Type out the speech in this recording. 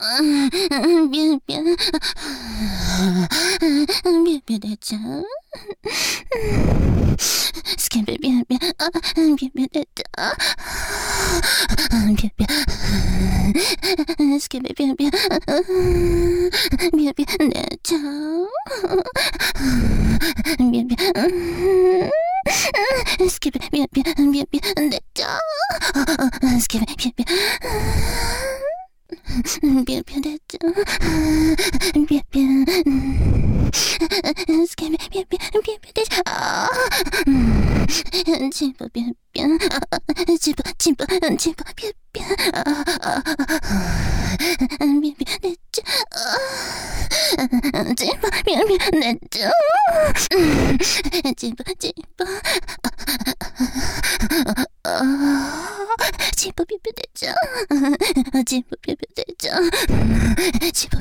便便，便便的脚，便便便便，便便的脚，便便，便便便便，便便的脚，便便，skip 便便便便的脚，skip 便便。便便的脚，便便，便便便便的脚，进步便便，进步便便，便便的脚，进步便便的脚，进步进步。进步便便的脚，进步便便的脚，进